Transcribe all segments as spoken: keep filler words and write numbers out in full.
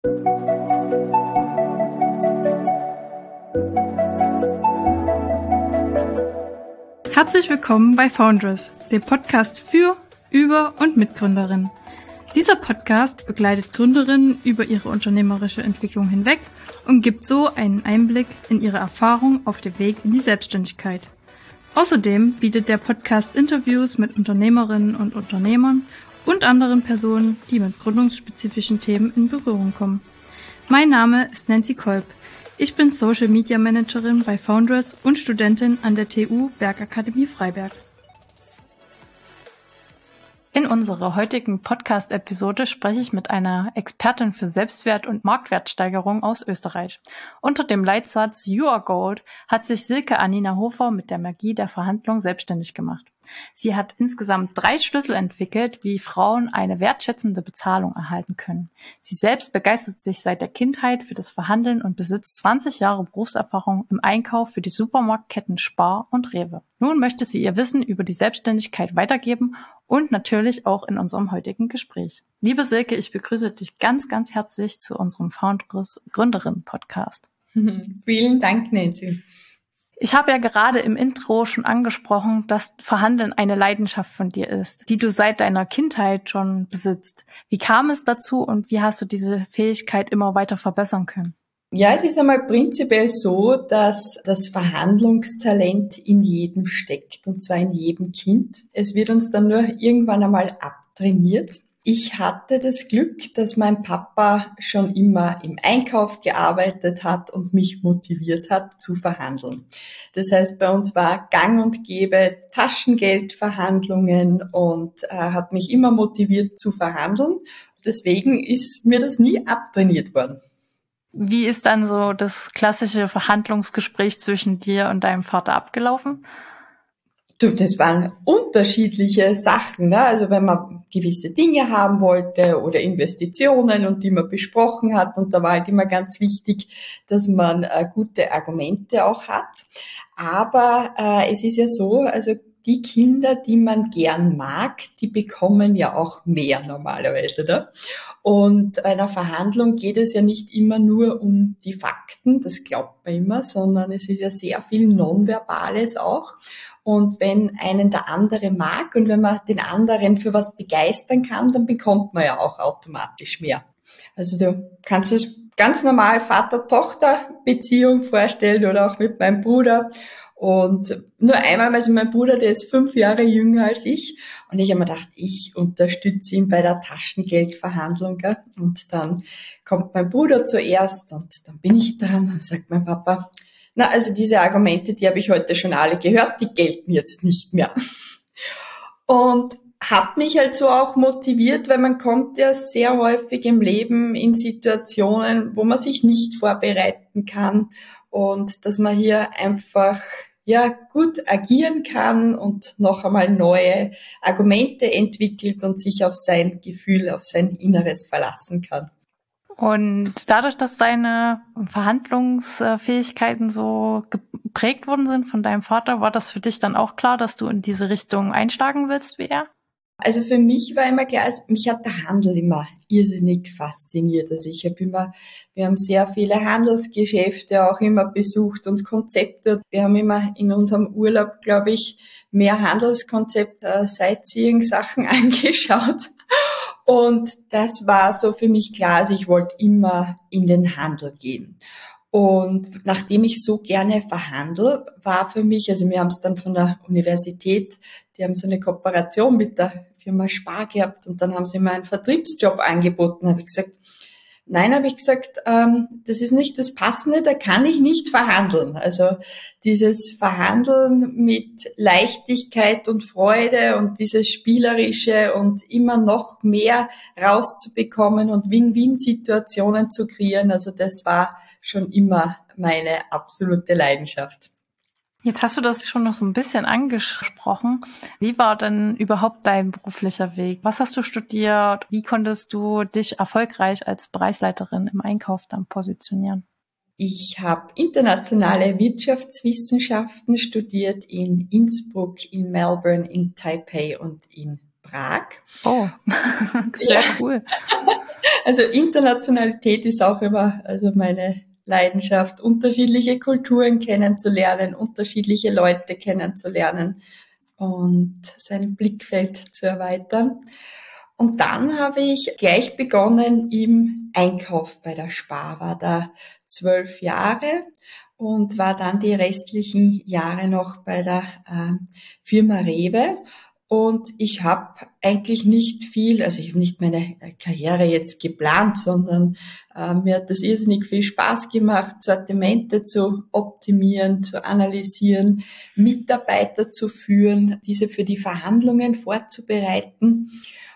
Herzlich willkommen bei Foundress, dem Podcast für, über und mit Gründerinnen. Dieser Podcast begleitet Gründerinnen über ihre unternehmerische Entwicklung hinweg und gibt so einen Einblick in ihre Erfahrung auf dem Weg in die Selbstständigkeit. Außerdem bietet der Podcast Interviews mit Unternehmerinnen und Unternehmern und anderen Personen, die mit gründungsspezifischen Themen in Berührung kommen. Mein Name ist Nancy Kolb. Ich bin Social Media Managerin bei Foundress und Studentin an der T U Bergakademie Freiberg. In unserer heutigen Podcast-Episode spreche ich mit einer Expertin für Selbstwert- und Marktwertsteigerung aus Österreich. Unter dem Leitsatz You are Gold hat sich Silke Anina Hofer mit der Magie der Verhandlung selbstständig gemacht. Sie hat insgesamt drei Schlüssel entwickelt, wie Frauen eine wertschätzende Bezahlung erhalten können. Sie selbst begeistert sich seit der Kindheit für das Verhandeln und besitzt zwanzig Jahre Berufserfahrung im Einkauf für die Supermarktketten Spar und Rewe. Nun möchte sie ihr Wissen über die Selbstständigkeit weitergeben und natürlich auch in unserem heutigen Gespräch. Liebe Silke, ich begrüße dich ganz, ganz herzlich zu unserem Foundress Gründerin Podcast. Vielen Dank, Nancy. Ich habe ja gerade im Intro schon angesprochen, dass Verhandeln eine Leidenschaft von dir ist, die du seit deiner Kindheit schon besitzt. Wie kam es dazu und wie hast du diese Fähigkeit immer weiter verbessern können? Ja, es ist einmal prinzipiell so, dass das Verhandlungstalent in jedem steckt, und zwar in jedem Kind. Es wird uns dann nur irgendwann einmal abtrainiert. Ich hatte das Glück, dass mein Papa schon immer im Einkauf gearbeitet hat und mich motiviert hat zu verhandeln. Das heißt, bei uns war gang und gäbe Taschengeldverhandlungen und äh, hat mich immer motiviert zu verhandeln. Deswegen ist mir das nie abtrainiert worden. Wie ist dann so das klassische Verhandlungsgespräch zwischen dir und deinem Vater abgelaufen? Du, das waren unterschiedliche Sachen, ne? Also wenn man gewisse Dinge haben wollte oder Investitionen und die man besprochen hat, und da war halt immer ganz wichtig, dass man äh, gute Argumente auch hat. Aber äh, es ist ja so, also die Kinder, die man gern mag, die bekommen ja auch mehr normalerweise, ne? Und bei einer Verhandlung geht es ja nicht immer nur um die Fakten, das glaubt man immer, sondern es ist ja sehr viel Nonverbales auch. Und wenn einen der andere mag und wenn man den anderen für was begeistern kann, dann bekommt man ja auch automatisch mehr. Also du kannst es ganz normal Vater-Tochter-Beziehung vorstellen oder auch mit meinem Bruder. Und nur einmal, also mein Bruder, der ist fünf Jahre jünger als ich. Und ich habe mir gedacht, ich unterstütze ihn bei der Taschengeldverhandlung. Gell? Und dann kommt mein Bruder zuerst und dann bin ich dran und sagt mein Papa, na, also diese Argumente, die habe ich heute schon alle gehört, die gelten jetzt nicht mehr. Und hat mich halt so auch motiviert, weil man kommt ja sehr häufig im Leben in Situationen, wo man sich nicht vorbereiten kann und dass man hier einfach ja gut agieren kann und noch einmal neue Argumente entwickelt und sich auf sein Gefühl, auf sein Inneres verlassen kann. Und dadurch, dass deine Verhandlungsfähigkeiten so geprägt worden sind von deinem Vater, war das für dich dann auch klar, dass du in diese Richtung einschlagen willst wie er? Also für mich war immer klar, mich hat der Handel immer irrsinnig fasziniert. Also ich habe immer, wir haben sehr viele Handelsgeschäfte auch immer besucht und Konzepte. Wir haben immer in unserem Urlaub, glaube ich, mehr Handelskonzept, äh, Sightseeing-Sachen angeschaut. Und das war so für mich klar, also ich wollte immer in den Handel gehen. Und nachdem ich so gerne verhandle, war für mich, also wir haben es dann von der Universität, die haben so eine Kooperation mit der Firma Spar gehabt und dann haben sie mir einen Vertriebsjob angeboten. Da habe ich gesagt, nein, habe ich gesagt, ähm, das ist nicht das Passende, da kann ich nicht verhandeln. Also dieses Verhandeln mit Leichtigkeit und Freude und dieses Spielerische und immer noch mehr rauszubekommen und Win-Win-Situationen zu kreieren, also das war schon immer meine absolute Leidenschaft. Jetzt hast du das schon noch so ein bisschen angesprochen. Wie war denn überhaupt dein beruflicher Weg? Was hast du studiert? Wie konntest du dich erfolgreich als Bereichsleiterin im Einkauf dann positionieren? Ich habe internationale Wirtschaftswissenschaften studiert in Innsbruck, in Melbourne, in Taipei und in Prag. Oh, sehr cool. Also Internationalität ist auch immer also meine Leidenschaft, unterschiedliche Kulturen kennenzulernen, unterschiedliche Leute kennenzulernen und sein Blickfeld zu erweitern. Und dann habe ich gleich begonnen im Einkauf bei der Spar, war da zwölf Jahre und war dann die restlichen Jahre noch bei der äh, Firma Rewe. Und ich habe eigentlich nicht viel, also ich habe nicht meine Karriere jetzt geplant, sondern äh, mir hat das irrsinnig viel Spaß gemacht, Sortimente zu optimieren, zu analysieren, Mitarbeiter zu führen, diese für die Verhandlungen vorzubereiten.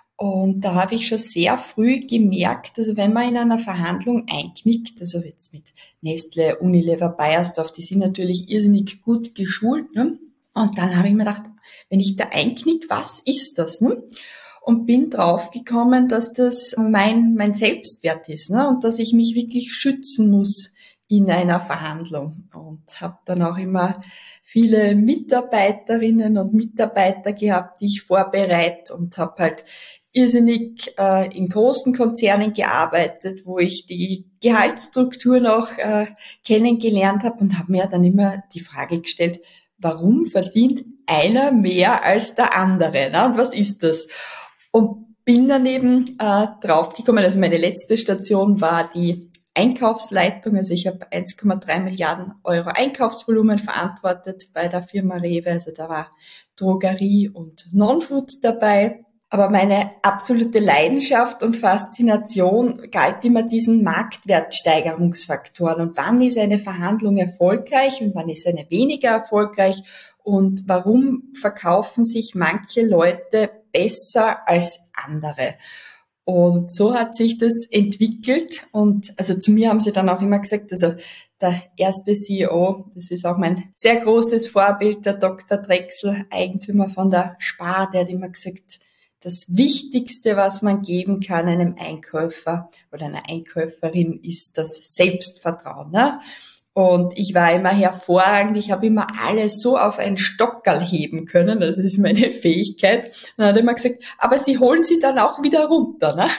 Und da habe ich schon sehr früh gemerkt, also wenn man in einer Verhandlung einknickt, also jetzt mit Nestle, Unilever, Bayersdorf, die sind natürlich irrsinnig gut geschult, ne? Und dann habe ich mir gedacht, wenn ich da einknick, was ist das? Ne? Und bin draufgekommen, dass das mein, mein Selbstwert ist, ne? Und dass ich mich wirklich schützen muss in einer Verhandlung. Und habe dann auch immer viele Mitarbeiterinnen und Mitarbeiter gehabt, die ich vorbereite und habe halt irrsinnig äh, in großen Konzernen gearbeitet, wo ich die Gehaltsstruktur noch äh, kennengelernt habe und habe mir dann immer die Frage gestellt, warum verdient einer mehr als der andere? Ne? Und was ist das? Und bin dann eben äh, draufgekommen, also meine letzte Station war die Einkaufsleitung, also ich habe eins Komma drei Milliarden Euro Einkaufsvolumen verantwortet bei der Firma Rewe, also da war Drogerie und Non-Food dabei. Aber meine absolute Leidenschaft und Faszination galt immer diesen Marktwertsteigerungsfaktoren. Und wann ist eine Verhandlung erfolgreich und wann ist eine weniger erfolgreich? Und warum verkaufen sich manche Leute besser als andere? Und so hat sich das entwickelt. Und also zu mir haben sie dann auch immer gesagt, also der erste C E O, das ist auch mein sehr großes Vorbild, der Doktor Drechsel, Eigentümer von der Spar, der hat immer gesagt, das Wichtigste, was man geben kann einem Einkäufer oder einer Einkäuferin, ist das Selbstvertrauen. Ne? Und ich war immer hervorragend, ich habe immer alles so auf ein Stockerl heben können, das ist meine Fähigkeit. Und dann hat er immer gesagt, aber sie holen sie dann auch wieder runter. Ne?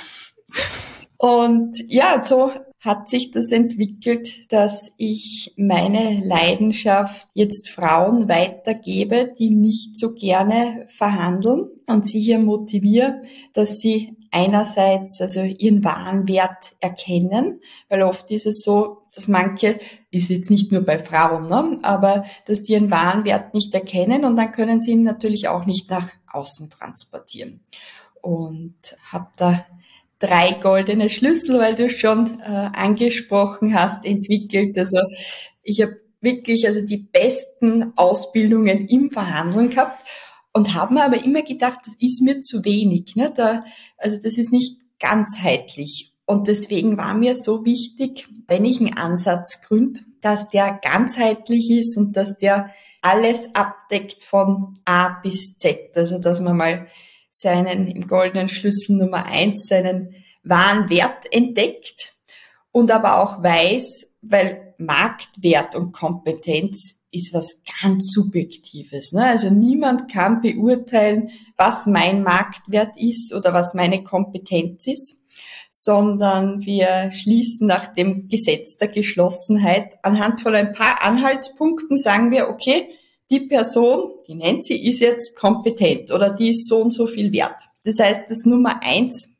Und ja, so hat sich das entwickelt, dass ich meine Leidenschaft jetzt Frauen weitergebe, die nicht so gerne verhandeln und sie hier motiviere, dass sie einerseits also ihren wahren Wert erkennen, weil oft ist es so, dass manche, ist jetzt nicht nur bei Frauen, ne, aber dass die ihren wahren Wert nicht erkennen und dann können sie ihn natürlich auch nicht nach außen transportieren. Und habe da drei goldene Schlüssel, weil du schon äh, angesprochen hast, entwickelt. Also ich habe wirklich also die besten Ausbildungen im Verhandeln gehabt und habe mir aber immer gedacht, das ist mir zu wenig. Ne? Da, also das ist nicht ganzheitlich. Und deswegen war mir so wichtig, wenn ich einen Ansatz gründe, dass der ganzheitlich ist und dass der alles abdeckt von A bis Z. Also dass man mal seinen, im goldenen Schlüssel Nummer eins, seinen wahren Wert entdeckt und aber auch weiß, weil Marktwert und Kompetenz ist was ganz Subjektives. Ne? Also niemand kann beurteilen, was mein Marktwert ist oder was meine Kompetenz ist, sondern wir schließen nach dem Gesetz der Geschlossenheit anhand von ein paar Anhaltspunkten, sagen wir, okay, die Person, die nennt sie, ist jetzt kompetent oder die ist so und so viel wert. Das heißt, das Nummer eins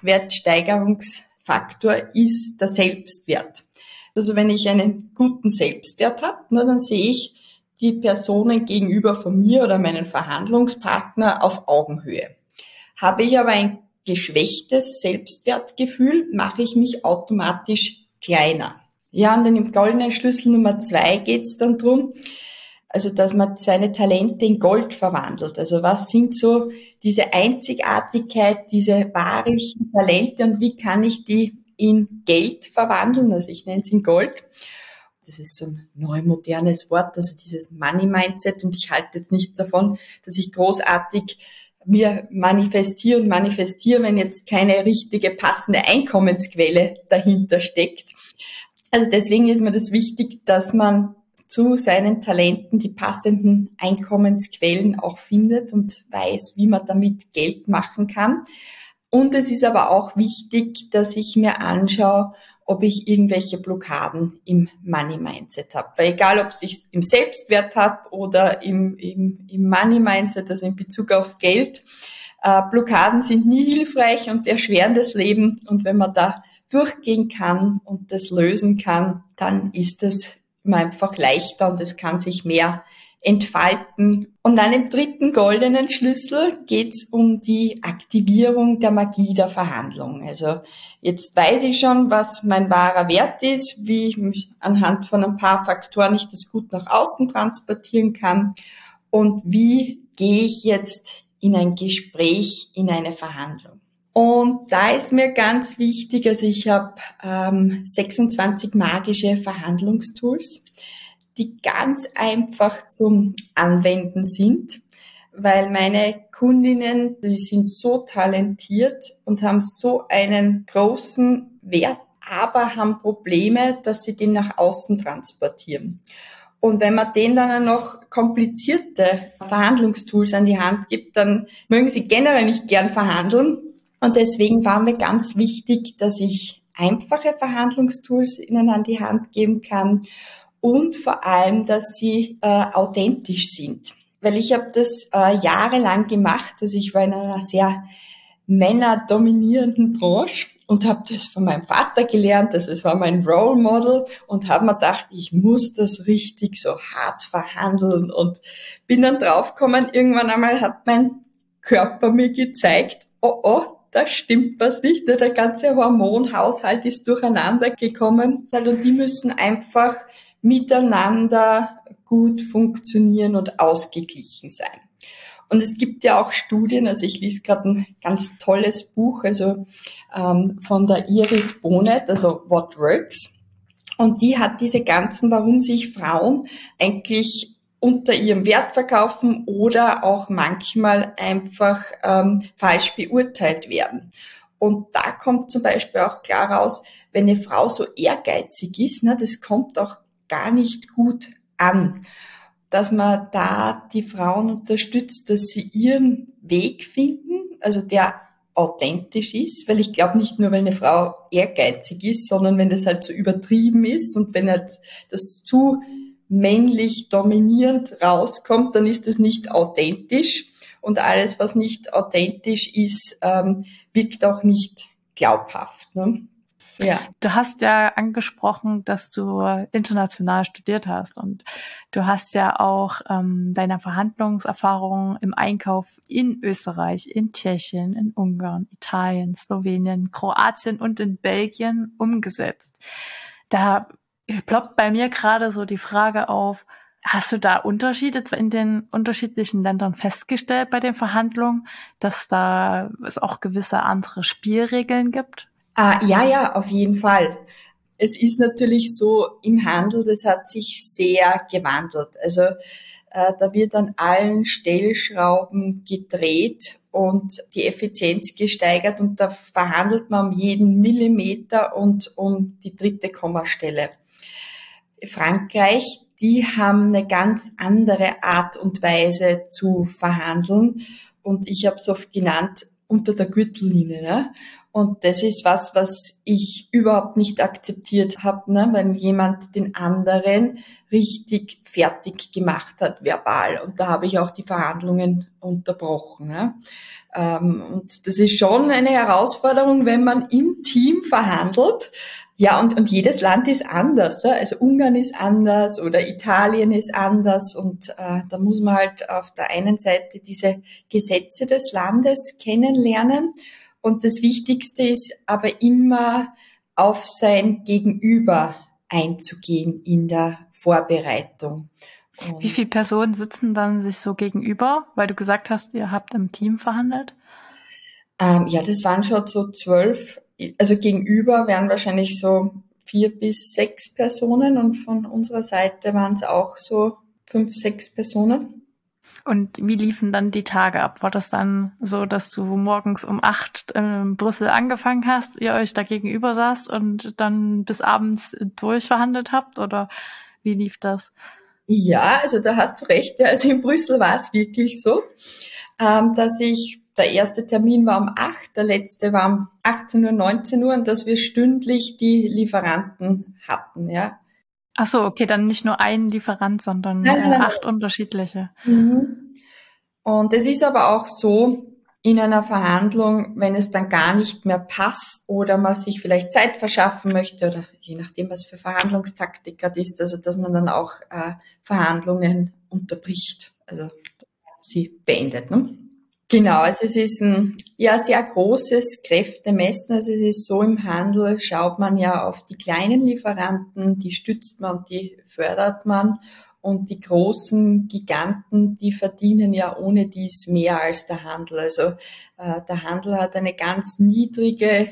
Marktwertsteigerungsfaktor ist der Selbstwert. Also wenn ich einen guten Selbstwert habe, dann sehe ich die Personen gegenüber von mir oder meinen Verhandlungspartner auf Augenhöhe. Habe ich aber ein geschwächtes Selbstwertgefühl, mache ich mich automatisch kleiner. Ja, und dann im goldenen Schlüssel Nummer zwei geht es dann drum, also dass man seine Talente in Gold verwandelt. Also was sind so diese Einzigartigkeit, diese wahren Talente und wie kann ich die in Geld verwandeln? Also ich nenne es in Gold. Das ist so ein neu modernes Wort, also dieses Money Mindset. Und ich halte jetzt nichts davon, dass ich großartig mir manifestiere und manifestiere, wenn jetzt keine richtige passende Einkommensquelle dahinter steckt. Also deswegen ist mir das wichtig, dass man zu seinen Talenten die passenden Einkommensquellen auch findet und weiß, wie man damit Geld machen kann. Und es ist aber auch wichtig, dass ich mir anschaue, ob ich irgendwelche Blockaden im Money-Mindset habe. Weil egal, ob ich im Selbstwert habe oder im, im, im Money-Mindset, also in Bezug auf Geld, äh, Blockaden sind nie hilfreich und erschweren das Leben. Und wenn man da durchgehen kann und das lösen kann, dann ist es immer einfach leichter und es kann sich mehr entfalten. Und dann im dritten goldenen Schlüssel geht's um die Aktivierung der Magie der Verhandlung. Also jetzt weiß ich schon, was mein wahrer Wert ist, wie ich mich anhand von ein paar Faktoren ich das gut nach außen transportieren kann und wie gehe ich jetzt in ein Gespräch, in eine Verhandlung. Und da ist mir ganz wichtig, also ich habe ähm, sechsundzwanzig magische Verhandlungstools, die ganz einfach zum Anwenden sind, weil meine Kundinnen, die sind so talentiert und haben so einen großen Wert, aber haben Probleme, dass sie den nach außen transportieren. Und wenn man denen dann noch komplizierte Verhandlungstools an die Hand gibt, dann mögen sie generell nicht gern verhandeln. Und deswegen war mir ganz wichtig, dass ich einfache Verhandlungstools ihnen an die Hand geben kann und vor allem, dass sie äh, authentisch sind. Weil ich habe das äh, jahrelang gemacht, also ich war in einer sehr männerdominierenden Branche und habe das von meinem Vater gelernt, also es war mein Role Model und habe mir gedacht, ich muss das richtig so hart verhandeln und bin dann draufgekommen, irgendwann einmal hat mein Körper mir gezeigt, oh oh, da stimmt was nicht, der ganze Hormonhaushalt ist durcheinander gekommen und die müssen einfach miteinander gut funktionieren und ausgeglichen sein. Und es gibt ja auch Studien, also ich lese gerade ein ganz tolles Buch, also ähm, von der Iris Bohnet, also What Works. Und die hat diese ganzen, warum sich Frauen eigentlich unter ihrem Wert verkaufen oder auch manchmal einfach ähm, falsch beurteilt werden. Und da kommt zum Beispiel auch klar raus, wenn eine Frau so ehrgeizig ist, ne, das kommt auch gar nicht gut an, dass man da die Frauen unterstützt, dass sie ihren Weg finden, also der authentisch ist, weil ich glaube nicht nur, weil eine Frau ehrgeizig ist, sondern wenn das halt so übertrieben ist und wenn halt das zu männlich dominierend rauskommt, dann ist das nicht authentisch und alles, was nicht authentisch ist, ähm, wirkt auch nicht glaubhaft, ne? Ja. Du hast ja angesprochen, dass du international studiert hast und du hast ja auch ähm, deine Verhandlungserfahrungen im Einkauf in Österreich, in Tschechien, in Ungarn, Italien, Slowenien, Kroatien und in Belgien umgesetzt. Da ploppt bei mir gerade so die Frage auf, hast du da Unterschiede in den unterschiedlichen Ländern festgestellt bei den Verhandlungen, dass da es auch gewisse andere Spielregeln gibt? Ah, ja, ja, auf jeden Fall. Es ist natürlich so, im Handel, das hat sich sehr gewandelt. Also äh, da wird an allen Stellschrauben gedreht und die Effizienz gesteigert und da verhandelt man um jeden Millimeter und um die dritte Kommastelle. Frankreich, die haben eine ganz andere Art und Weise zu verhandeln und ich habe es oft genannt, unter der Gürtellinie, ne? Und das ist was, was ich überhaupt nicht akzeptiert habe, ne? Wenn jemand den anderen richtig fertig gemacht hat, verbal. Und da habe ich auch die Verhandlungen unterbrochen. Ne? Ähm, und das ist schon eine Herausforderung, wenn man im Team verhandelt. Ja, und, und jedes Land ist anders. Ne? Also Ungarn ist anders oder Italien ist anders. Und äh, da muss man halt auf der einen Seite diese Gesetze des Landes kennenlernen. Und das Wichtigste ist aber immer auf sein Gegenüber einzugehen in der Vorbereitung. Und wie viele Personen sitzen dann sich so gegenüber? Weil du gesagt hast, ihr habt im Team verhandelt. Ähm, ja, das waren schon so zwölf. Also gegenüber wären wahrscheinlich so vier bis sechs Personen und von unserer Seite waren es auch so fünf, sechs Personen. Und wie liefen dann die Tage ab? War das dann so, dass du morgens um acht in Brüssel angefangen hast, ihr euch da gegenüber saßt und dann bis abends durchverhandelt habt? Oder wie lief das? Ja, also da hast du recht. Ja. Also in Brüssel war es wirklich so, ähm, dass ich, der erste Termin war um acht, der letzte war um achtzehn Uhr, neunzehn Uhr und dass wir stündlich die Lieferanten hatten, ja. Ach so, okay, dann nicht nur ein Lieferant, sondern Nein, äh, nein, nein, acht unterschiedliche. nein. Mhm. Und es ist aber auch so, in einer Verhandlung, wenn es dann gar nicht mehr passt oder man sich vielleicht Zeit verschaffen möchte oder je nachdem, was für Verhandlungstaktik gerade ist, also dass man dann auch äh, Verhandlungen unterbricht, also sie beendet. Ne? Genau, also es ist ein ja sehr großes Kräftemessen. Also es ist so, im Handel schaut man ja auf die kleinen Lieferanten, die stützt man, die fördert man. Und die großen Giganten, die verdienen ja ohne dies mehr als der Handel. Also äh, der Handel hat eine ganz niedrige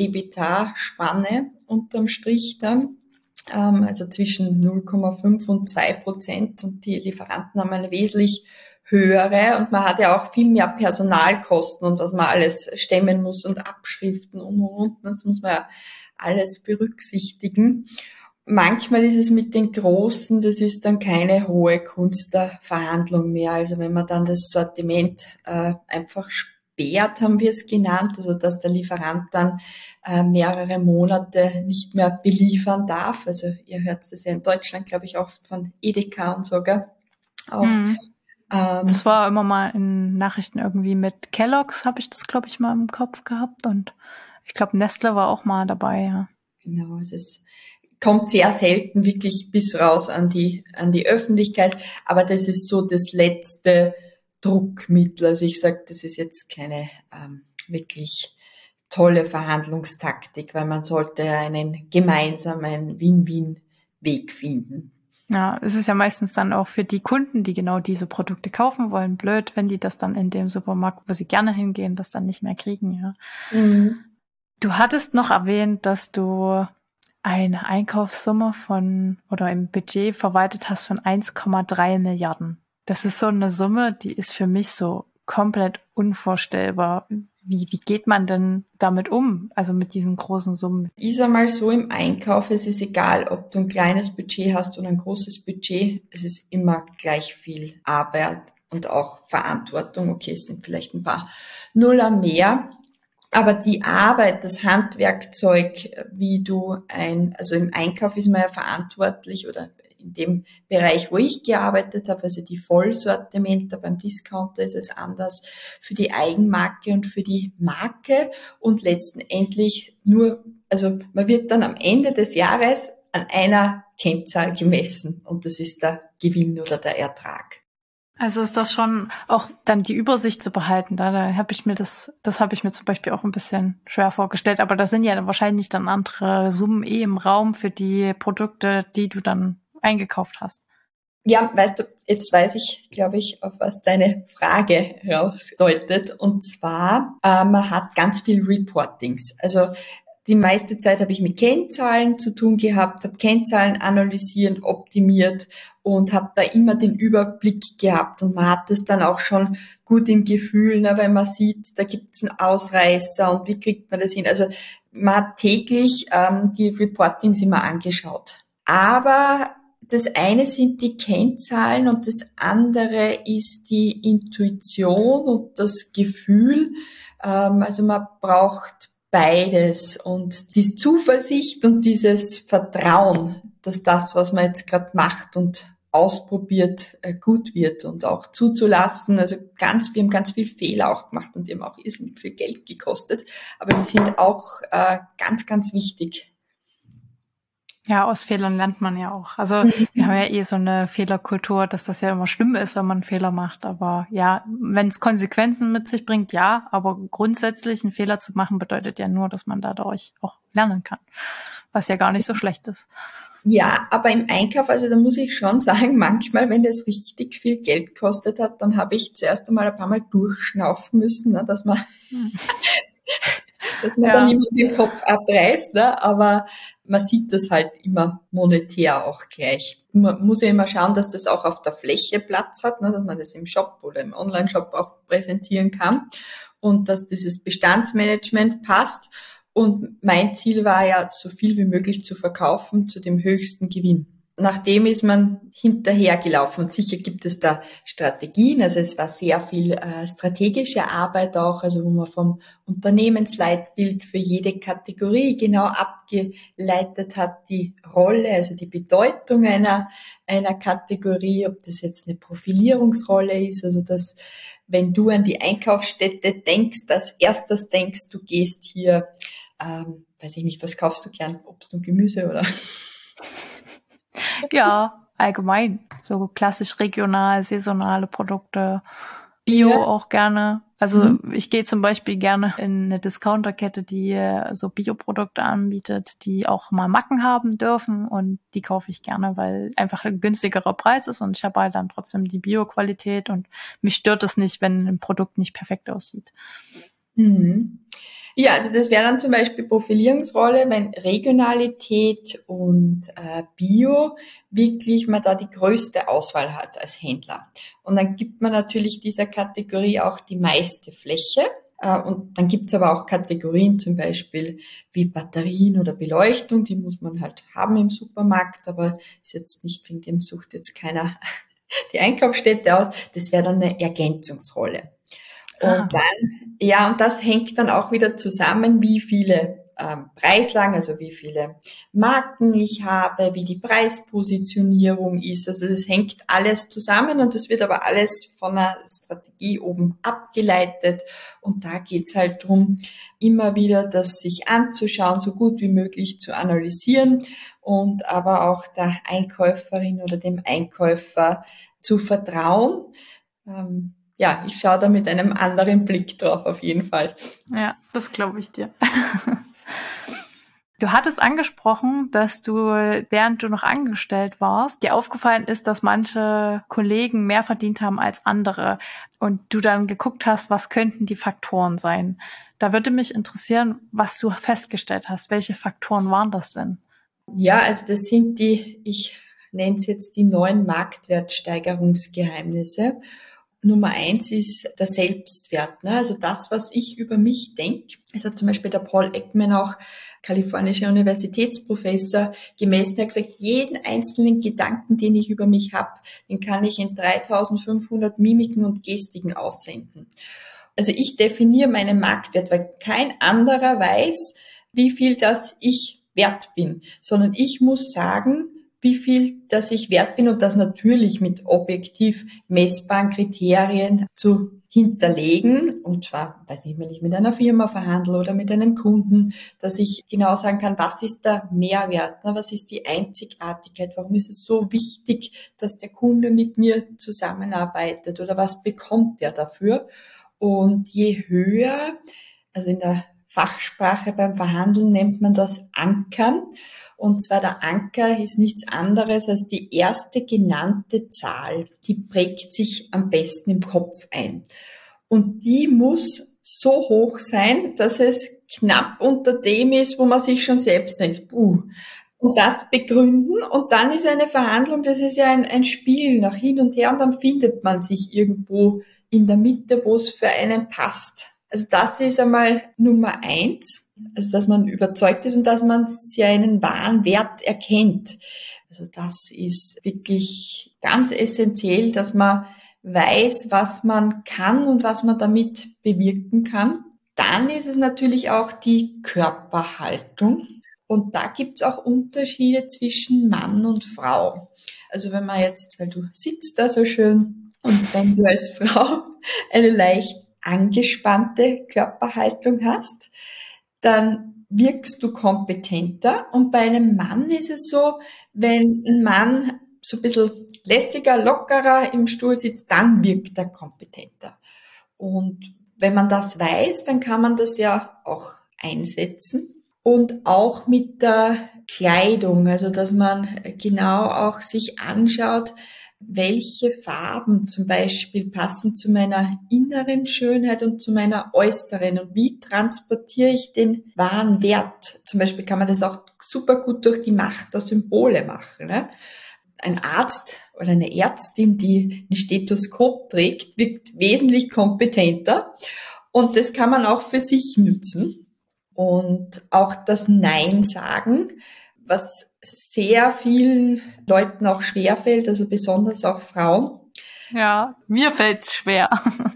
EBITDA-Spanne unterm Strich dann, ähm, also zwischen null Komma fünf und zwei Prozent. Und die Lieferanten haben eine wesentlich höhere und man hat ja auch viel mehr Personalkosten und was man alles stemmen muss und Abschriften und und und. Das muss man ja alles berücksichtigen. Manchmal ist es mit den Großen, das ist dann keine hohe Kunst der Verhandlung mehr. Also wenn man dann das Sortiment äh, einfach sperrt, haben wir es genannt, also dass der Lieferant dann äh, mehrere Monate nicht mehr beliefern darf. Also ihr hört es ja in Deutschland, glaube ich, oft von Edeka und sogar auch. Hm. Ähm, Das war immer mal in Nachrichten irgendwie mit Kellogg's, habe ich das, glaube ich, mal im Kopf gehabt. Und ich glaube, Nestle war auch mal dabei, ja. Genau, es ist, kommt sehr selten wirklich bis raus an die, an die Öffentlichkeit, aber das ist so das letzte Druckmittel. Also ich sage, das ist jetzt keine ähm, wirklich tolle Verhandlungstaktik, weil man sollte einen gemeinsamen Win-Win-Weg finden. Ja, es ist ja meistens dann auch für die Kunden, die genau diese Produkte kaufen wollen, blöd, wenn die das dann in dem Supermarkt, wo sie gerne hingehen, das dann nicht mehr kriegen, ja. Mhm. Du hattest noch erwähnt, dass du eine Einkaufssumme von oder im Budget verwaltet hast von eins Komma drei Milliarden. Das ist so eine Summe, die ist für mich so komplett unvorstellbar. Wie, wie geht man denn damit um? Also mit diesen großen Summen? Ist einmal so im Einkauf, es ist egal, ob du ein kleines Budget hast oder ein großes Budget, es ist immer gleich viel Arbeit und auch Verantwortung. Okay, es sind vielleicht ein paar Nuller mehr. Aber die Arbeit, das Handwerkzeug, wie du ein, also im Einkauf ist man ja verantwortlich oder in dem Bereich, wo ich gearbeitet habe, also die Vollsortimenter, beim Discounter ist es anders, für die Eigenmarke und für die Marke und letztendlich nur, also man wird dann am Ende des Jahres an einer Kennzahl gemessen und das ist der Gewinn oder der Ertrag. Also ist das schon auch dann die Übersicht zu behalten. Da, da habe ich mir das, das habe ich mir zum Beispiel auch ein bisschen schwer vorgestellt. Aber da sind ja wahrscheinlich dann andere Summen eh im Raum für die Produkte, die du dann eingekauft hast. Ja, weißt du, jetzt weiß ich, glaube ich, auf was deine Frage rausdeutet. Und zwar, äh, man hat ganz viel Reportings. Also die meiste Zeit habe ich mit Kennzahlen zu tun gehabt, habe Kennzahlen analysiert, optimiert und habe da immer den Überblick gehabt. Und man hat es dann auch schon gut im Gefühl, ne, wenn man sieht, da gibt es einen Ausreißer und wie kriegt man das hin. Also man hat täglich ähm, die Reportings immer angeschaut. Aber das eine sind die Kennzahlen und das andere ist die Intuition und das Gefühl. Ähm, also man braucht beides und die Zuversicht und dieses Vertrauen, dass das, was man jetzt gerade macht und ausprobiert, gut wird und auch zuzulassen. Also ganz, wir haben ganz viel Fehler auch gemacht und die haben auch irrsinnig viel Geld gekostet, aber die sind auch äh, ganz, ganz wichtig. Ja, aus Fehlern lernt man ja auch. Also wir haben ja eh so eine Fehlerkultur, dass das ja immer schlimm ist, wenn man einen Fehler macht. Aber ja, wenn es Konsequenzen mit sich bringt, ja. Aber grundsätzlich einen Fehler zu machen, bedeutet ja nur, dass man dadurch auch lernen kann. Was ja gar nicht so schlecht ist. Ja, aber im Einkauf, also da muss ich schon sagen, manchmal, wenn das richtig viel Geld gekostet hat, dann habe ich zuerst einmal ein paar Mal durchschnaufen müssen, ne, dass man hm. dass man ja. dann immer den Kopf abreißt, ne? Aber man sieht das halt immer monetär auch gleich. Man muss ja immer schauen, dass das auch auf der Fläche Platz hat, ne? Dass man das im Shop oder im Online-Shop auch präsentieren kann und dass dieses Bestandsmanagement passt. Und mein Ziel war ja, so viel wie möglich zu verkaufen zu dem höchsten Gewinn. Nachdem ist man hinterhergelaufen und sicher gibt es da Strategien, also es war sehr viel äh, strategische Arbeit auch, also wo man vom Unternehmensleitbild für jede Kategorie genau abgeleitet hat, die Rolle, also die Bedeutung einer, einer Kategorie, ob das jetzt eine Profilierungsrolle ist, also dass wenn du an die Einkaufsstätte denkst, als erstes denkst, du gehst hier, ähm, weiß ich nicht, was kaufst du gern, Obst und Gemüse oder? Ja, allgemein. So klassisch regional, saisonale Produkte, Bio Ja. auch gerne. Also Mhm. ich gehe zum Beispiel gerne in eine Discounterkette, die äh, so Bioprodukte anbietet, die auch mal Macken haben dürfen und die kaufe ich gerne, weil einfach ein günstigerer Preis ist und ich habe halt dann trotzdem die Bio-Qualität und mich stört es nicht, wenn ein Produkt nicht perfekt aussieht. Mhm. Ja, also das wäre dann zum Beispiel Profilierungsrolle, wenn Regionalität und äh, Bio wirklich man da die größte Auswahl hat als Händler. Und dann gibt man natürlich dieser Kategorie auch die meiste Fläche. Äh, und dann gibt's aber auch Kategorien zum Beispiel wie Batterien oder Beleuchtung, die muss man halt haben im Supermarkt, aber ist jetzt nicht, wegen dem sucht jetzt keiner die Einkaufsstätte aus. Das wäre dann eine Ergänzungsrolle. Ah. Und dann, ja, und das hängt dann auch wieder zusammen, wie viele ähm, Preislagen, also wie viele Marken ich habe, wie die Preispositionierung ist. Also das hängt alles zusammen und das wird aber alles von einer Strategie oben abgeleitet. Und da geht's halt drum, immer wieder das sich anzuschauen, so gut wie möglich zu analysieren und aber auch der Einkäuferin oder dem Einkäufer zu vertrauen. Ähm, ja, ich schaue da mit einem anderen Blick drauf, auf jeden Fall. Ja, das glaube ich dir. Du hattest angesprochen, dass du, während du noch angestellt warst, dir aufgefallen ist, dass manche Kollegen mehr verdient haben als andere und du dann geguckt hast, was könnten die Faktoren sein. Da würde mich interessieren, was du festgestellt hast. Welche Faktoren waren das denn? Ja, also das sind die, ich nenne es jetzt die neuen Marktwertsteigerungsgeheimnisse. Nummer eins ist der Selbstwert, ne? Also das, was ich über mich denke. Es hat zum Beispiel der Paul Ekman, auch kalifornischer Universitätsprofessor, gemessen. Er hat gesagt, jeden einzelnen Gedanken, den ich über mich habe, den kann ich in dreitausendfünfhundert Mimiken und Gestiken aussenden. Also ich definiere meinen Marktwert, weil kein anderer weiß, wie viel das ich wert bin, sondern ich muss sagen, wie viel das ich wert bin und das natürlich mit objektiv messbaren Kriterien zu hinterlegen. Und zwar, weiß ich, wenn ich mit einer Firma verhandle oder mit einem Kunden, dass ich genau sagen kann, was ist der Mehrwert, was ist die Einzigartigkeit, warum ist es so wichtig, dass der Kunde mit mir zusammenarbeitet oder was bekommt er dafür. Und je höher, also in der Fachsprache beim Verhandeln nennt man das Ankern. Und zwar der Anker ist nichts anderes als die erste genannte Zahl. Die prägt sich am besten im Kopf ein. Und die muss so hoch sein, dass es knapp unter dem ist, wo man sich schon selbst denkt, puh. Und das begründen. Und dann ist eine Verhandlung, das ist ja ein, ein Spiel nach hin und her. Und dann findet man sich irgendwo in der Mitte, wo es für einen passt. Also das ist einmal Nummer eins. Also, dass man überzeugt ist und dass man seinen wahren Wert erkennt. Also, das ist wirklich ganz essentiell, dass man weiß, was man kann und was man damit bewirken kann. Dann ist es natürlich auch die Körperhaltung. Und da gibt's auch Unterschiede zwischen Mann und Frau. Also, wenn man jetzt, weil du sitzt da so schön und wenn du als Frau eine leicht angespannte Körperhaltung hast, dann wirkst du kompetenter. Und bei einem Mann ist es so, wenn ein Mann so ein bisschen lässiger, lockerer im Stuhl sitzt, dann wirkt er kompetenter. Und wenn man das weiß, dann kann man das ja auch einsetzen. Und auch mit der Kleidung, also dass man genau auch sich anschaut, welche Farben zum Beispiel passen zu meiner inneren Schönheit und zu meiner äußeren und wie transportiere ich den wahren Wert. Zum Beispiel kann man das auch super gut durch die Macht der Symbole machen. Ne? Ein Arzt oder eine Ärztin, die ein Stethoskop trägt, wirkt wesentlich kompetenter und das kann man auch für sich nützen. Und auch das Nein sagen. was sehr vielen Leuten auch schwerfällt, also besonders auch Frauen. Ja, mir fällt's schwer.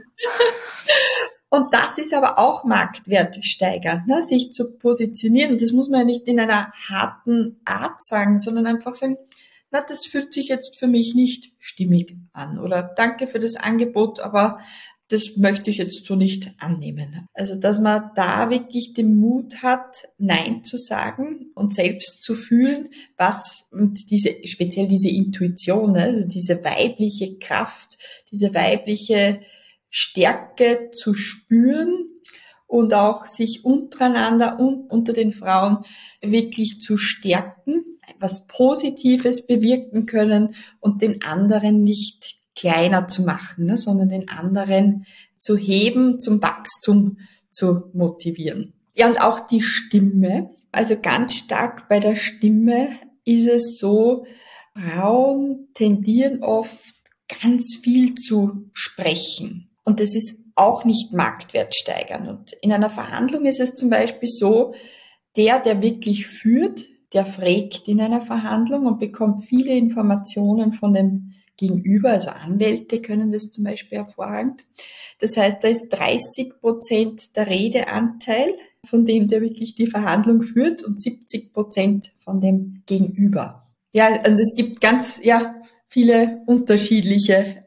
Und das ist aber auch Marktwert steigern, ne? Sich zu positionieren. Und das muss man ja nicht in einer harten Art sagen, sondern einfach sagen, na, das fühlt sich jetzt für mich nicht stimmig an. Oder danke für das Angebot, aber das möchte ich jetzt so nicht annehmen. Also, dass man da wirklich den Mut hat, Nein zu sagen und selbst zu fühlen, was, und diese, speziell diese Intuition, also diese weibliche Kraft, diese weibliche Stärke zu spüren und auch sich untereinander und unter den Frauen wirklich zu stärken, was Positives bewirken können und den anderen nicht kleiner zu machen, ne, sondern den anderen zu heben, zum Wachstum zu motivieren. Ja, und auch die Stimme. Also ganz stark bei der Stimme ist es so, Frauen tendieren oft ganz viel zu sprechen. Und das ist auch nicht Marktwert steigern. Und in einer Verhandlung ist es zum Beispiel so, der, der wirklich führt, der fragt in einer Verhandlung und bekommt viele Informationen von dem Gegenüber. Also Anwälte können das zum Beispiel hervorragend. Das heißt, da ist dreißig Prozent der Redeanteil von dem, der wirklich die Verhandlung führt, und siebzig Prozent von dem Gegenüber. Ja, und es gibt ganz, ja, viele unterschiedliche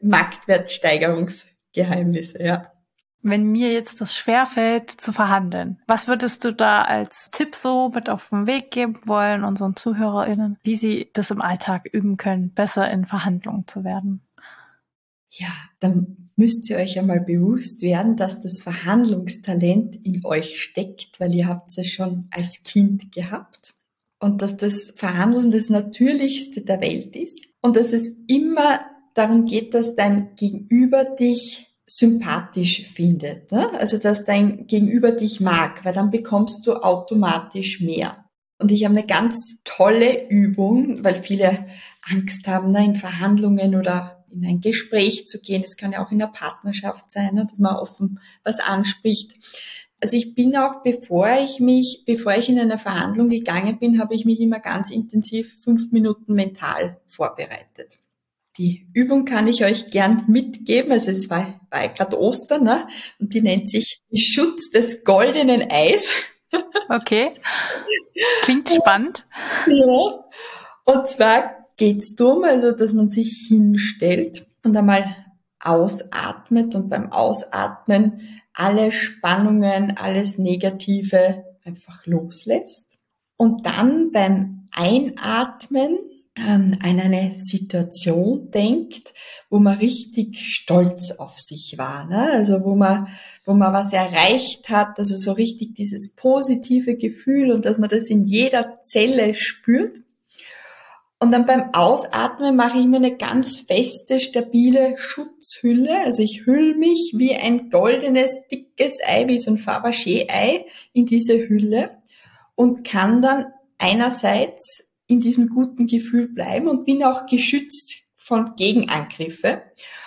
Marktwertsteigerungsgeheimnisse, ja. Wenn mir jetzt das schwerfällt, zu verhandeln, was würdest du da als Tipp so mit auf den Weg geben wollen, unseren ZuhörerInnen, wie sie das im Alltag üben können, besser in Verhandlungen zu werden? Ja, dann müsst ihr euch einmal bewusst werden, dass das Verhandlungstalent in euch steckt, weil ihr habt es schon als Kind gehabt. Und dass das Verhandeln das Natürlichste der Welt ist. Und dass es immer darum geht, dass dein Gegenüber dich sympathisch findet, ne? Also, dass dein Gegenüber dich mag, weil dann bekommst du automatisch mehr. Und ich habe eine ganz tolle Übung, weil viele Angst haben, ne, in Verhandlungen oder in ein Gespräch zu gehen. Das kann ja auch in der Partnerschaft sein, ne, dass man offen was anspricht. Also ich bin auch, bevor ich mich, bevor ich in eine Verhandlung gegangen bin, habe ich mich immer ganz intensiv fünf Minuten mental vorbereitet. Die Übung kann ich euch gern mitgeben. Also es war, war ja gerade Ostern, ne? Und die nennt sich Schutz des goldenen Eis. Okay. Klingt spannend. Ja. Und zwar geht's darum, also dass man sich hinstellt und einmal ausatmet und beim Ausatmen alle Spannungen, alles Negative einfach loslässt. Und dann beim Einatmen an eine Situation denkt, wo man richtig stolz auf sich war, ne? Also wo man, wo man was erreicht hat, also so richtig dieses positive Gefühl, und dass man das in jeder Zelle spürt. Und dann beim Ausatmen mache ich mir eine ganz feste, stabile Schutzhülle. Also ich hülle mich wie ein goldenes, dickes Ei, wie so ein Fabergé-Ei in diese Hülle und kann dann einerseits in diesem guten Gefühl bleiben und bin auch geschützt von Gegenangriffe.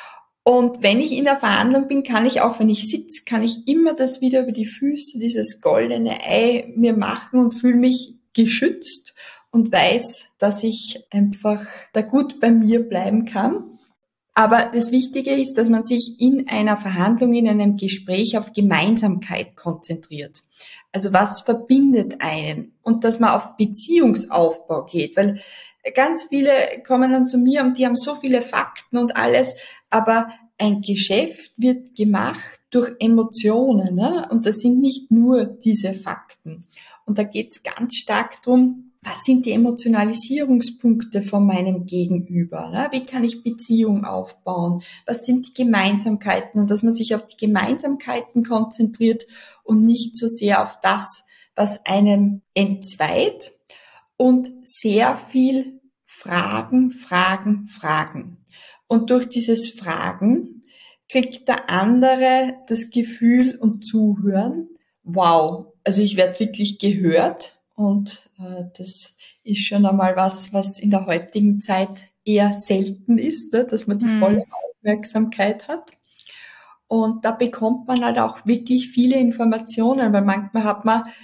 Und wenn ich in der Verhandlung bin, kann ich auch, wenn ich sitze, kann ich immer das wieder über die Füße, dieses goldene Ei mir machen und fühle mich geschützt und weiß, dass ich einfach da gut bei mir bleiben kann. Aber das Wichtige ist, dass man sich in einer Verhandlung, in einem Gespräch auf Gemeinsamkeit konzentriert. Also was verbindet einen? Und dass man auf Beziehungsaufbau geht, weil ganz viele kommen dann zu mir und die haben so viele Fakten und alles, aber ein Geschäft wird gemacht durch Emotionen, ne? Und das sind nicht nur diese Fakten. Und da geht es ganz stark drum, was sind die Emotionalisierungspunkte von meinem Gegenüber? Ne? Wie kann ich Beziehung aufbauen? Was sind die Gemeinsamkeiten? Und dass man sich auf die Gemeinsamkeiten konzentriert und nicht so sehr auf das, was einem entzweit. Und sehr viel Fragen, Fragen, Fragen. Und durch dieses Fragen kriegt der andere das Gefühl und Zuhören, wow, also ich werde wirklich gehört. Und äh, das ist schon einmal was, was in der heutigen Zeit eher selten ist, ne? Dass man die volle Aufmerksamkeit hat. Und da bekommt man halt auch wirklich viele Informationen, weil manchmal hat man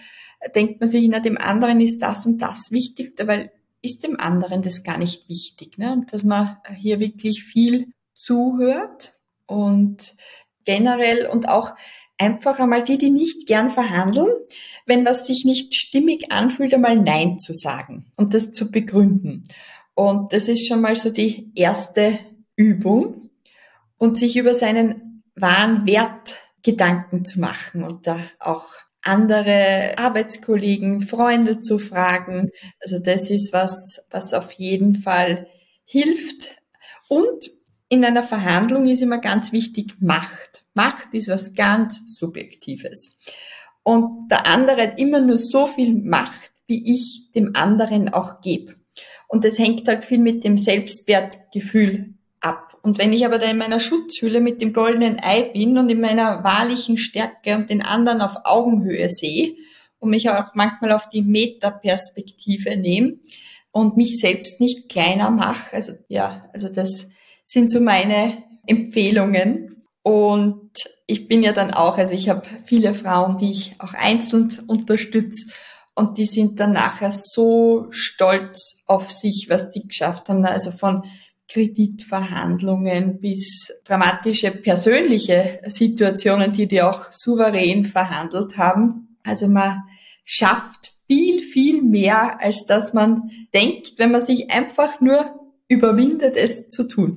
denkt man sich, na, dem anderen ist das und das wichtig, weil ist dem anderen das gar nicht wichtig, ne? Und dass man hier wirklich viel zuhört und generell und auch einfach einmal die, die nicht gern verhandeln, wenn was sich nicht stimmig anfühlt, einmal Nein zu sagen und das zu begründen. Und das ist schon mal so die erste Übung und sich über seinen wahren Wert Gedanken zu machen und da auch andere Arbeitskollegen, Freunde zu fragen. Also das ist was, was auf jeden Fall hilft. Und in einer Verhandlung ist immer ganz wichtig Macht. Macht ist was ganz Subjektives. Und der andere hat immer nur so viel Macht, wie ich dem anderen auch gebe. Und das hängt halt viel mit dem Selbstwertgefühl ab. Und wenn ich aber da in meiner Schutzhülle mit dem goldenen Ei bin und in meiner wahrlichen Stärke und den anderen auf Augenhöhe sehe und mich auch manchmal auf die Metaperspektive nehme und mich selbst nicht kleiner mache, also ja, also das sind so meine Empfehlungen. Und ich bin ja dann auch, also ich habe viele Frauen, die ich auch einzeln unterstütze und die sind dann nachher so stolz auf sich, was die geschafft haben, also von Kreditverhandlungen bis dramatische persönliche Situationen, die die auch souverän verhandelt haben. Also man schafft viel, viel mehr, als dass man denkt, wenn man sich einfach nur überwindet, es zu tun.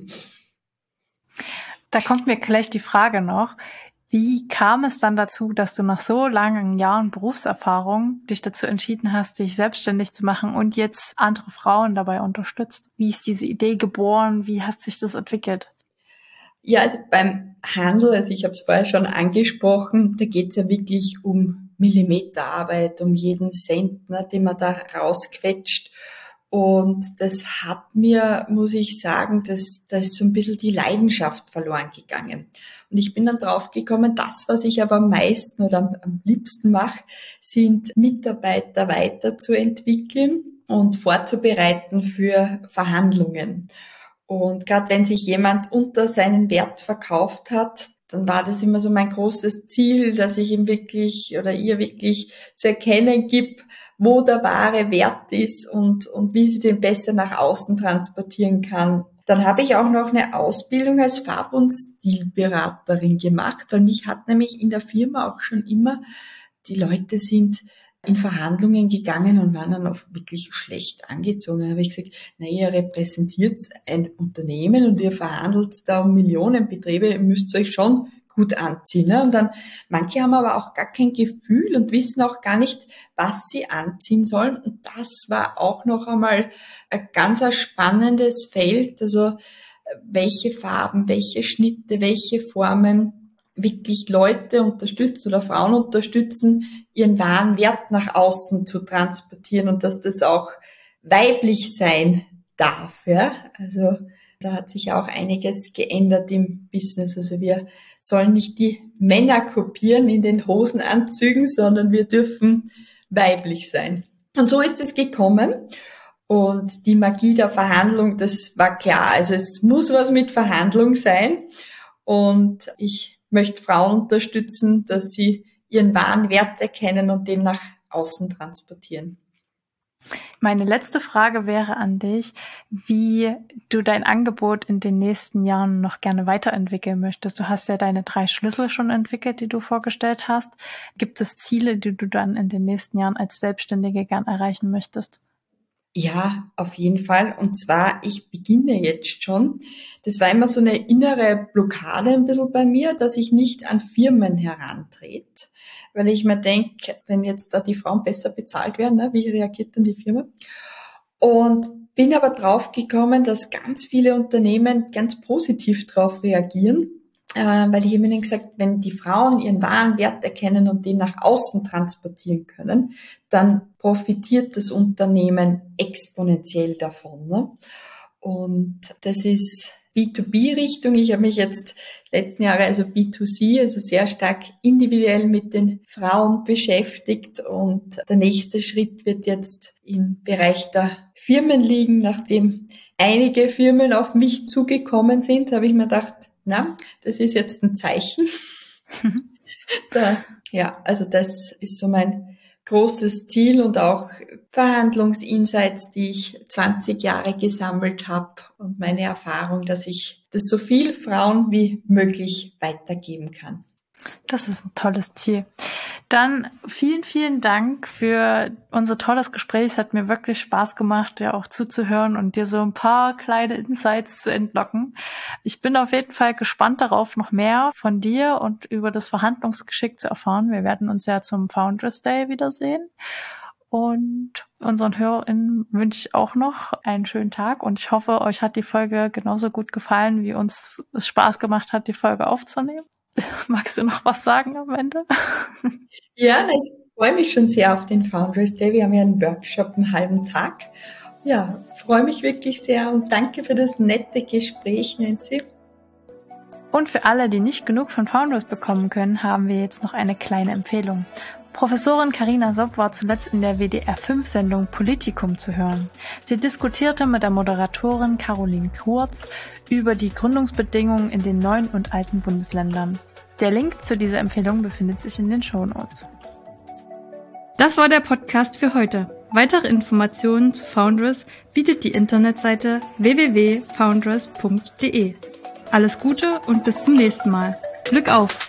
Da kommt mir gleich die Frage noch, wie kam es dann dazu, dass du nach so langen Jahren Berufserfahrung dich dazu entschieden hast, dich selbstständig zu machen und jetzt andere Frauen dabei unterstützt? Wie ist diese Idee geboren? Wie hat sich das entwickelt? Ja, also beim Handel, also ich habe es vorher schon angesprochen, da geht es ja wirklich um Millimeterarbeit, um jeden Cent, ne, den man da rausquetscht. Und das hat mir, muss ich sagen, das, da ist so ein bisschen die Leidenschaft verloren gegangen. Und ich bin dann draufgekommen, das, was ich aber am meisten oder am, am liebsten mache, sind Mitarbeiter weiterzuentwickeln und vorzubereiten für Verhandlungen. Und gerade wenn sich jemand unter seinen Wert verkauft hat, dann war das immer so mein großes Ziel, dass ich ihm wirklich oder ihr wirklich zu erkennen gebe, wo der wahre Wert ist und, und wie sie den besser nach außen transportieren kann. Dann habe ich auch noch eine Ausbildung als Farb- und Stilberaterin gemacht, weil mich hat nämlich in der Firma auch schon immer, die Leute sind in Verhandlungen gegangen und waren dann auch wirklich schlecht angezogen. Da habe ich gesagt, na, ihr repräsentiert ein Unternehmen und ihr verhandelt da um Millionenbeträge, ihr müsst euch schon gut anziehen. Ne? Und dann, manche haben aber auch gar kein Gefühl und wissen auch gar nicht, was sie anziehen sollen. Und das war auch noch einmal ein ganz spannendes Feld. Also welche Farben, welche Schnitte, welche Formen wirklich Leute unterstützen oder Frauen unterstützen, ihren wahren Wert nach außen zu transportieren und dass das auch weiblich sein darf. Ja? Also da hat sich auch einiges geändert im Business. Also wir sollen nicht die Männer kopieren in den Hosenanzügen, sondern wir dürfen weiblich sein. Und so ist es gekommen. Und die Magie der Verhandlung, das war klar. Also es muss was mit Verhandlung sein. Und ich möchte Frauen unterstützen, dass sie ihren wahren Wert erkennen und den nach außen transportieren. Meine letzte Frage wäre an dich, wie du dein Angebot in den nächsten Jahren noch gerne weiterentwickeln möchtest. Du hast ja deine drei Schlüssel schon entwickelt, die du vorgestellt hast. Gibt es Ziele, die du dann in den nächsten Jahren als Selbstständige gern erreichen möchtest? Ja, auf jeden Fall. Und zwar, ich beginne jetzt schon. Das war immer so eine innere Blockade ein bisschen bei mir, dass ich nicht an Firmen herantrete, weil ich mir denke, wenn jetzt da die Frauen besser bezahlt werden, ne, wie reagiert dann die Firma? Und bin aber drauf gekommen, dass ganz viele Unternehmen ganz positiv drauf reagieren, äh, weil ich immer gesagt, wenn die Frauen ihren wahren Wert erkennen und den nach außen transportieren können, dann profitiert das Unternehmen exponentiell davon. Ne? Und das ist B zwei B-Richtung. Ich habe mich jetzt letzten Jahre, also B zwei C, also sehr stark individuell mit den Frauen beschäftigt. Und der nächste Schritt wird jetzt im Bereich der Firmen liegen. Nachdem einige Firmen auf mich zugekommen sind, habe ich mir gedacht, na, das ist jetzt ein Zeichen. da, ja, also das ist so mein großes Ziel und auch Verhandlungsinsights, die ich zwanzig Jahre gesammelt habe und meine Erfahrung, dass ich das so viel Frauen wie möglich weitergeben kann. Das ist ein tolles Ziel. Dann vielen, vielen Dank für unser tolles Gespräch. Es hat mir wirklich Spaß gemacht, dir auch zuzuhören und dir so ein paar kleine Insights zu entlocken. Ich bin auf jeden Fall gespannt darauf, noch mehr von dir und über das Verhandlungsgeschick zu erfahren. Wir werden uns ja zum Founders Day wiedersehen. Und unseren HörerInnen wünsche ich auch noch einen schönen Tag und ich hoffe, euch hat die Folge genauso gut gefallen, wie uns es Spaß gemacht hat, die Folge aufzunehmen. Magst du noch was sagen am Ende? Ja, ich freue mich schon sehr auf den Founders Day. Wir haben ja einen Workshop einen halben Tag. Ja, freue mich wirklich sehr und danke für das nette Gespräch, Nancy. Und für alle, die nicht genug von Founders bekommen können, haben wir jetzt noch eine kleine Empfehlung. Professorin Carina Sopp war zuletzt in der W D R fünf Sendung Politikum zu hören. Sie diskutierte mit der Moderatorin Caroline Kurz über die Gründungsbedingungen in den neuen und alten Bundesländern. Der Link zu dieser Empfehlung befindet sich in den Shownotes. Das war der Podcast für heute. Weitere Informationen zu Foundress bietet die Internetseite w w w punkt foundress punkt d e. Alles Gute und bis zum nächsten Mal. Glück auf!